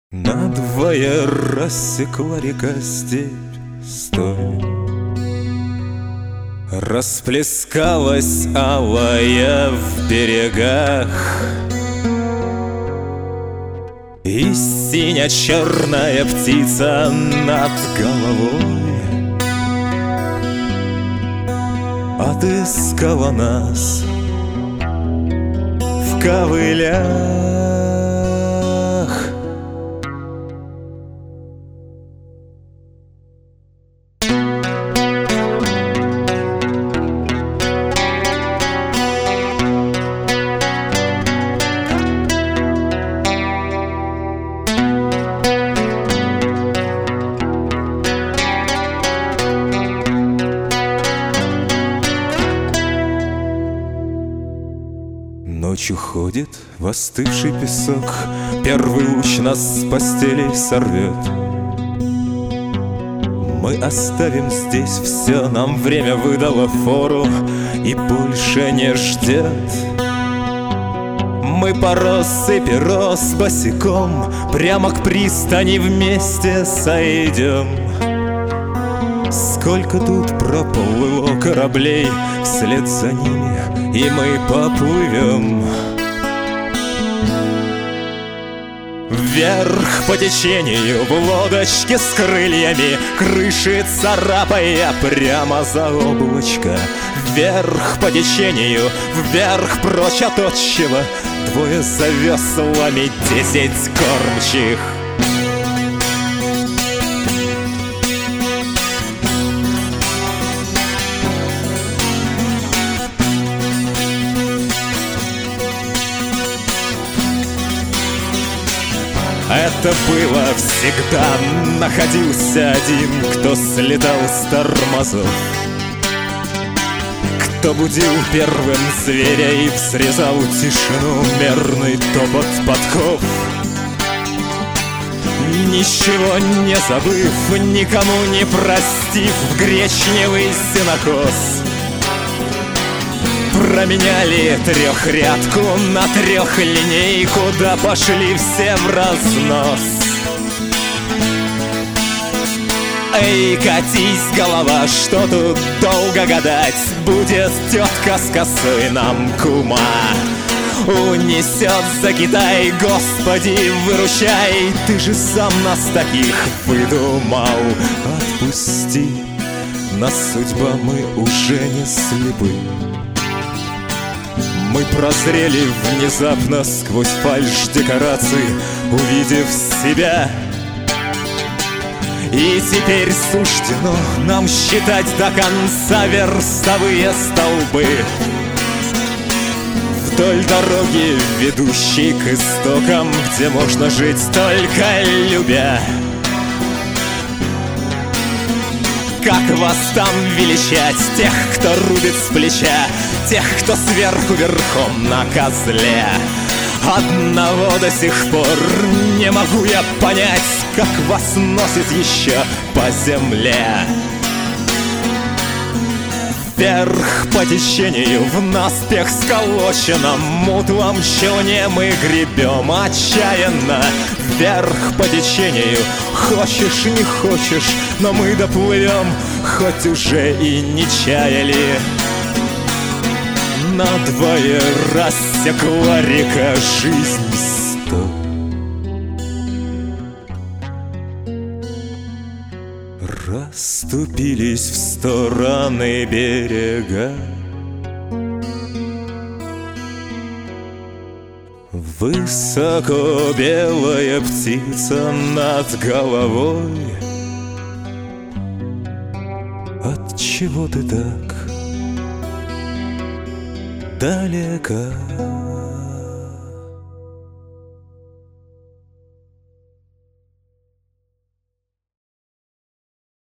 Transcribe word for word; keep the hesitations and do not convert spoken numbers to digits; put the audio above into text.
Надвое рассекла река степь столь, расплескалась алая в берегах, и синя-черная птица над головой отыскала нас в ковылях. Ночью ходит в остывший песок, первый луч нас с постелей сорвет. Мы оставим здесь все, нам время выдало фору и больше не ждет. Мы по россыпи роз босиком прямо к пристани вместе сойдем. Сколько тут проплыло кораблей, вслед за ними и мы поплывем. Вверх по течению в лодочке с крыльями, крыши царапая прямо за облачко. Вверх по течению, вверх прочь от отчего, двое за веслами, десять кормчих. Это было всегда, находился один, кто слетал с тормозов, кто будил первым зверя и срезал тишину мерный топот подков. Ничего не забыв, никому не простив, гречневый сенокос променяли трехрядку на трехлинейку, да пошли все в разнос. Эй, катись, голова, что тут долго гадать, будет тетка с косой нам кума. Унесет за Китай, Господи, выручай, ты же сам нас таких выдумал. Отпусти нас, судьба, мы уже не слепы. Мы прозрели внезапно сквозь фальшь декораций, увидев себя. И теперь суждено нам считать до конца верстовые столбы вдоль дороги, ведущей к истокам, где можно жить только любя. Как вас там величать, тех, кто рубит с плеча, тех, кто сверху верхом на козле? Одного до сих пор не могу я понять, как вас носит еще по земле. Вверх по течению в наспех сколоченном мутном челне мы гребем отчаянно. Вверх по течению, хочешь не хочешь, но мы доплывем, хоть уже и не чаяли. Надвое рассекла река жизнь сто. Расступились в стороны берега, высоко белая птица над головой. Отчего ты так далеко?